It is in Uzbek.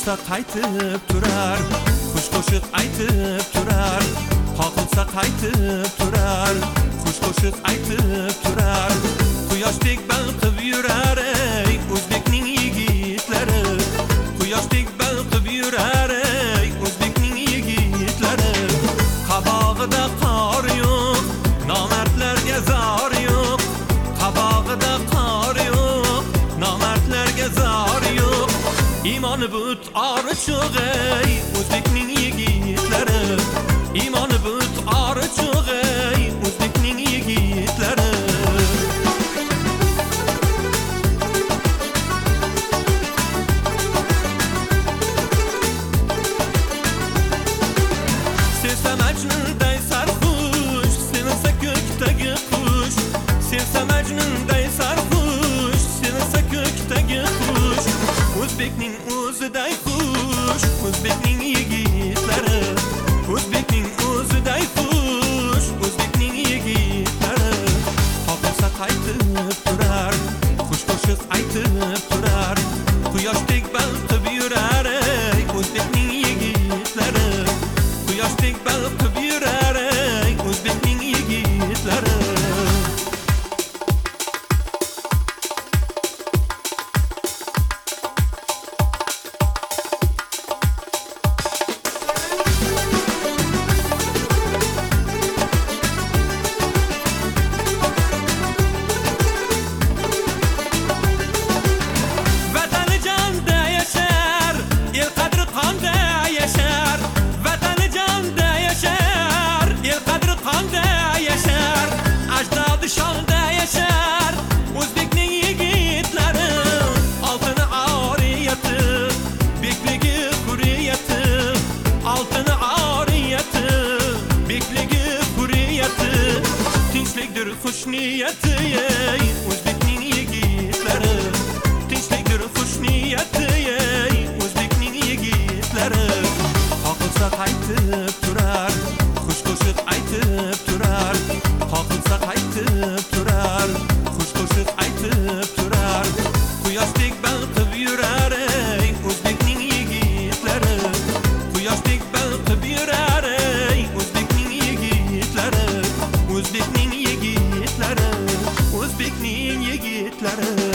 Qoqilsa qaytib turar, xush qo'shiq aytib turar. Qoqilsa qaytib turar, xush qo'shiq aytib turar. Quyoshdek balqib yurar ey o'zbekning yigitlari. Quyoshdek balqib yurar ey o'zbekning yigitlari. Qabog'ida qor yo'q, nomardlarga zor yo'q. Qabog'ida qor yo'q, nomardlarga zor yo'q. İmanı but arı çoğay Özbekning yigitlari. İmanı but arı çoğay Özbekning yigitlari. Sevsa Majnunday sarxush, sevilsa ko'kdagi qush. Sevsa Majnunday sarxush, sevilsa ko'kdagi qush. O'zbekning o'ziday xush, o'zbekning yigitlari. O'zbekning o'ziday xush, o'zbekning yigitlari. Qoqilsa qaytib turar, xush qo'shiq aytib turar. Quyoshdek balqib yurar ey o'zbekning yigitlari. Quyoshdek balqib yurar ey o'zbekning yigitlari. Tinchlikdir xush niyati ey o'zbekning yigitlari. Tinchlikdir xush niyati ey o'zbekning yigitlari. Qoqilsa qaytib turar, xush qo'shiq aytib turar. Qoqilsa qaytib turar, xush qo'shiq aytib turar. Quyoshdek balqib yurar ey o'zbekning yigitlari. Quyoshdek balqib yurar ey o'zbekning yigitlari. O'zbekning yigitlari, o'zbekning yigitlari.